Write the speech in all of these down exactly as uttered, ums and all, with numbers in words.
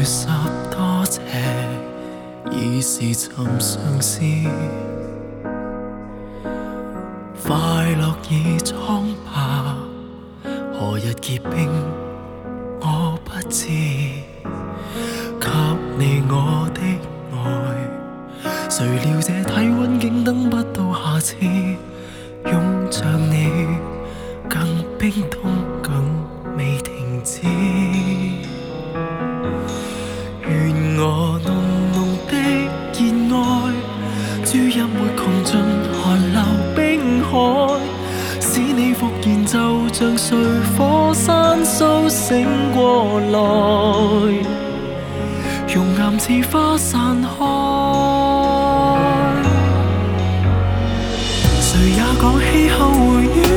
十多尺，已是尋常事。快樂已蒼白，何日結冰我不知。給你我的愛，誰料這體溫竟等不到下次。擁着你更冰凍更未停止。願我濃濃的熱愛注入沒窮盡寒流冰海，使你復燃就像睡火山蘇醒過來，熔岩似花散開。誰也講氣候回暖，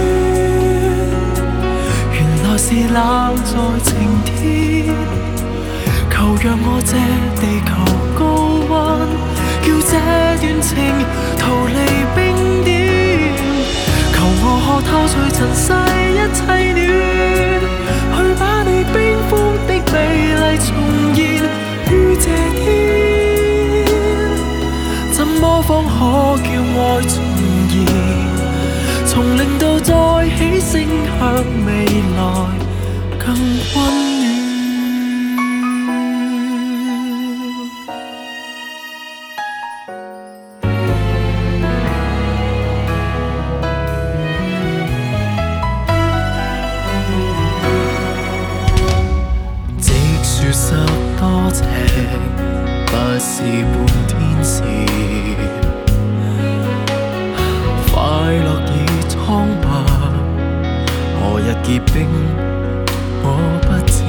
原來是冷在晴天。求讓我這地球高溫，叫這段情逃離冰點。求我可透除塵世一切暖，去把你冰封的美麗重現於這天。怎麼方可叫愛重現，從零度再起升向未來更溫暖。十多尺不是半天事，快樂已蒼白，何日結冰我不知。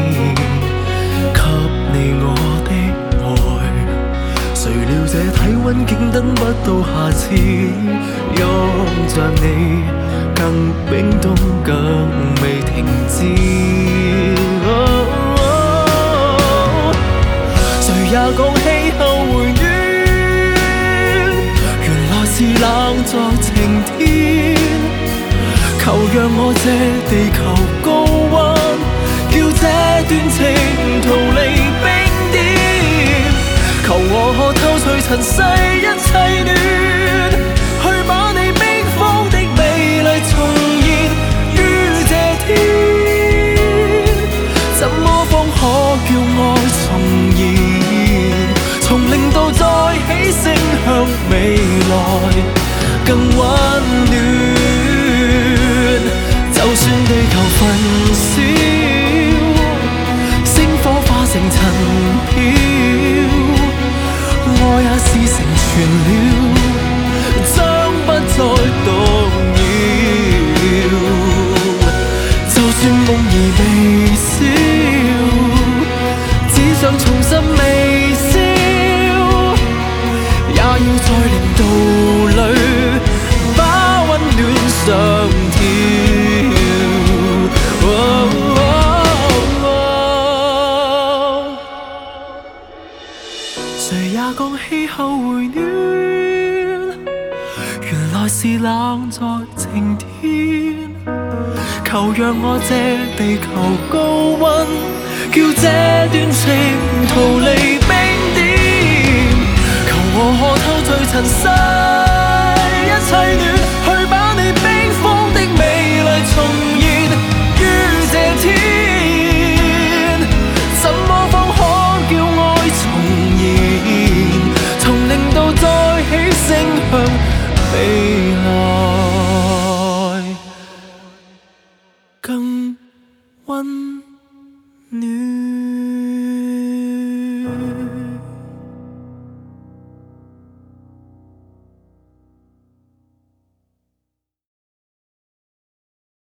給你我的愛，誰料這體溫竟等不到下次。擁着你更冰凍更未停止。也講氣候回暖，原來是冷在晴天。求讓我這地球高溫，叫這段情逃離冰點。求我可透除塵世一切暖，去把你冰封的美麗重現於這天。怎麼方可叫愛重現，從零度再起升向未來更溫暖。就算地球焚燒，星火化成塵飄，愛也是成全了，將不再動搖。就算夢兒微笑，只想重新微笑，也要在零度裏把溫暖上調。哦哦哦、誰也講氣候回暖，原來是冷在晴天。求讓我這地球高溫，叫這段情逃離冰點。求我可透除塵世